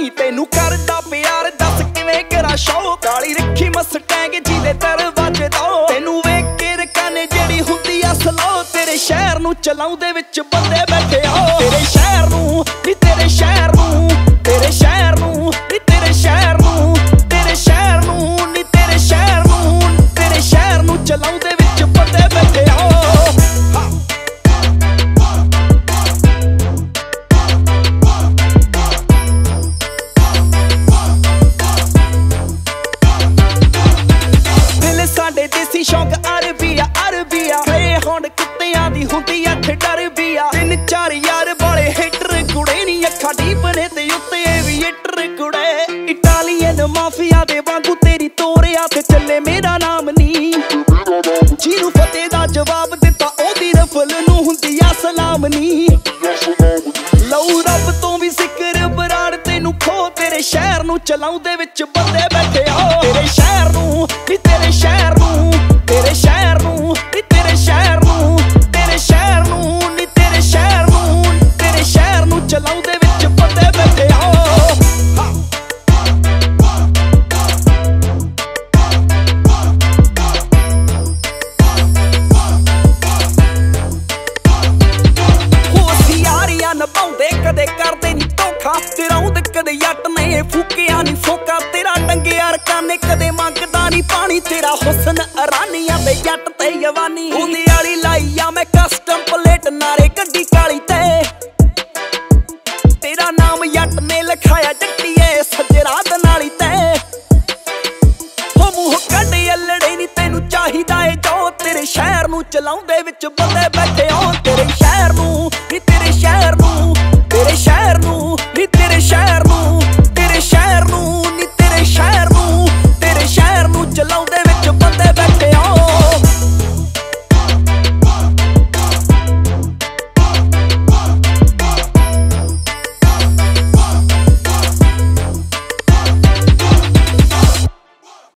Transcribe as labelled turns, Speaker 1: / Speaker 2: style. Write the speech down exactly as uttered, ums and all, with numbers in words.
Speaker 1: ਨੀ ਤੈਨੂੰ ਕਰਦਾ ਪਿਆਰ ਦੱਸ ਕਿਵੇਂ ਕਰਾਂ ਸ਼ੌ ਕਾਲੀ ਰੱਖੀ ਮਸਟੈਂਗ ਜਿਹਦੇ ਦਰਵਾਜ਼ੇ ਤੋਂ ਤੈਨੂੰ ਵੇਖ ਕੇ ਰਕਾਨੇ ਜਿਹੜੀ ਹੁੰਦੀ ਆ ਸਲੋ ਤੇਰੇ ਸ਼ਹਿਰ ਨੂੰ ਚਲਾਉਂਦੇ ਵਿੱਚ ਬੰਦੇ ਬੈਠੇ ਆ ਤੇਰੇ ਸ਼ਹਿਰ ਨੂੰ ਨੀ ਤੇਰੇ ਸ਼ਹਿਰ ਨੂੰ ਤੇਰੇ ਸ਼ਹਿਰ ਨੂੰ ਨੀ ਤੇਰੇ ਸ਼ਹਿਰ ਨੂੰ ਤੇਰੇ ਸ਼ਹਿਰ ਨੂੰ ਨੀ ਤੇਰੇ ਸ਼ਹਿਰ ਨੂੰ ਤੇਰੇ ਸ਼ਹਿਰ ਨੂੰ ਚਲਾਉਂਦੇ ਵਿੱਚ ਬੰਦੇ ਬੈਠੇ ਆ ਸਾਡੇ ਦੇਸੀ ਸ਼ੌਂਕ ਅਰਬੀਆ ਅਰਬੀਆ ਖੇ ਹੁਣ ਕੁੱਤਿਆਂ ਦੀ ਹੁੰਦੀ ਅੱਖ ਡਰਬੀਆ ਤਿੰਨ ਚਾਰ ਯਾਰ ਵਾਲੇ ਹਿੱਟਰ ਕੁੜੇ ਨੀ ਅੱਖਾਂ ਡੀਪ ਨੇ ਤੇ ਉੱਤੇ ਵੀ ਹਿੱਟਰ ਕੁੜੇ ਇਟਾਲੀਅਨ ਮਾਫੀਆ ਦੇ ਵਾਂਗੂ ਤੇਰੀ ਤੋਰਿਆ ਤੇ ਚੱਲੇ ਮੇਰਾ ਨਾਮ ਨੀ ਜਿਹਨੂੰ ਫਤਿਹ ਦਾ ਜਵਾਬ ਦਿੱਤਾ ਉਹਦੀ ਰਫਲ ਨੂੰ ਹੁੰਦੀ ਆ ਸਲਾਮ ਨੀ ਲਊ ਰੱਬ ਤੋਂ ਵੀ ਜ਼ਿਕਰ ਬਰਾੜ ਤੈਨੂੰ ਖੋ ਤੇਰੇ ਸ਼ਹਿਰ ਨੂੰ ਚਲਾਉਂਦੇ ਵਿੱਚ ਬੰਦੇ ਬੈਠੇ ਆ ਤੇਰੇ ਸ਼ਹਿਰ ਨੂੰ ਨੀ ਤੇਰੇ ਸ਼ਹਿਰ ਨੂੰ ਤੇਰੇ ਸ਼ਹਿਰ ਨੂੰ ਨੀ ਤੇਰੇ ਸ਼ਹਿਰ ਨੂੰ ਤੇਰੇ ਸ਼ਹਿਰ ਨੂੰ ਨੀ ਤੇਰੇ ਸ਼ਹਿਰ ਨੂੰ ਤੇਰੇ ਸ਼ਹਿਰ ਨੂੰ ਚਲਾਉਂਦੇ ਵਿੱਚ ਬੰਦੇ ਬੈਠੇ ਆ ਹੋਸ਼ਿਆਰੀਆਂ ਨਿਭਾਉਂਦੇ ਕਦੇ ਕਰਦੇ ਨੀ ਧੋਖਾ ਤੇਰਾ ਉਹਦੇ ਕਦੇ ਜੱਟ ਨੇ ਫੂਕਿਆ ਨੀ ਫੋਕਾ ਤੇਰਾ ਡੰਗਿਆ ਰਕਾਨੇ ਕਦੇ ਮੰਗਦਾ ਨੀ ਪਾਣੀ ਤੇਰਾ ਹੁਸਨ ਅਰਾਨੀਆਂ ਦੇ ਜੱਟ ਤੇ ਜਵਾਨੀ ਉਹਦੀ ਵਾਲੀ ਲਾਈ ਆ ਮੈਂ ਕਸਟਮ ਪਲੇਟ ਨਾਲੇ ਗੱਡੀ ਕਾਲੀ ਤੇ ਤੇਰਾ ਨਾਮ ਜੱਟ ਨੇ ਲਿਖਾਇਆ ਜੱਟੀਏ ਸੱਜਰਾ ਦੇ ਨਾਲੀ ਤੇ ਹੋ ਮੂੰਹ ਕੱਢ ਅਲੜੇ ਨੀ ਤੈਨੂੰ ਚਾਹੀਦਾ ਏ ਜੋ ਤੇਰੇ ਸ਼ਹਿਰ ਨੂੰ ਚਲਾਉਂਦੇ ਵਿੱਚ ਬੰਦੇ ਬੈਠੇ